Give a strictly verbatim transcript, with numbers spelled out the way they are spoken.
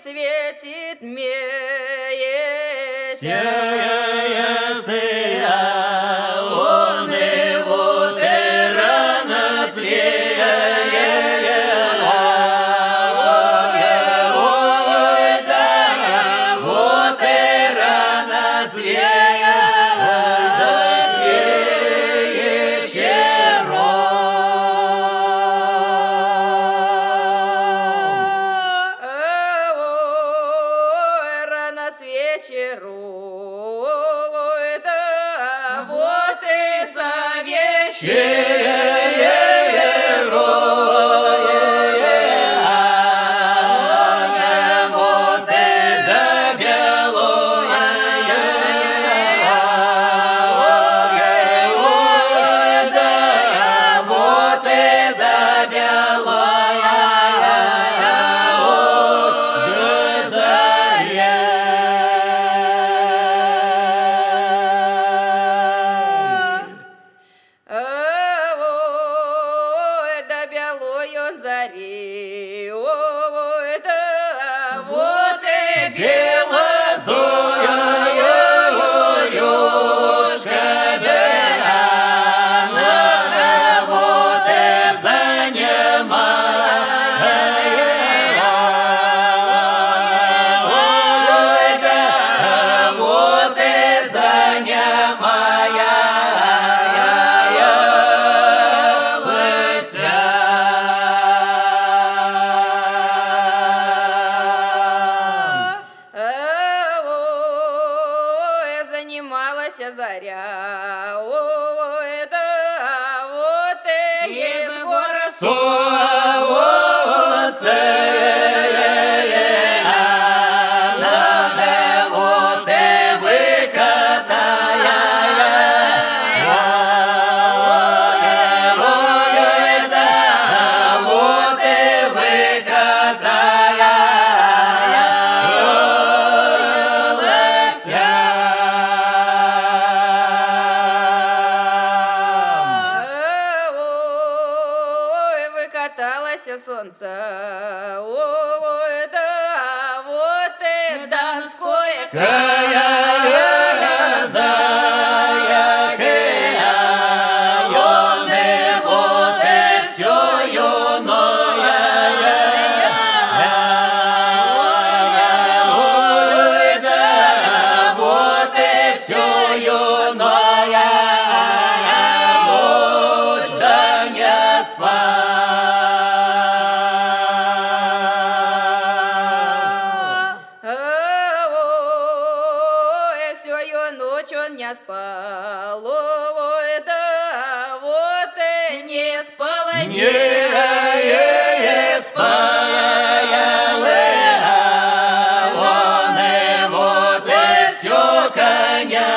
светит месяц. Сеется он его ты рано вечеру, да вот и за зари, ой, да вот и белозоя рюшка, да надо вот и занимая, ой, да вот и занимая. Заря, ой, да вот и из гора солнце, надо вот и выкатая, ой, да вот и выкатая. Каталось солнце, ой, да вот и донское края, зая, края, он и вот и все юное, ой, да вот и все юное, ночь да не спать. Ночь он не спал, ой, да вот и не спал, не спал, он и вот и все коня.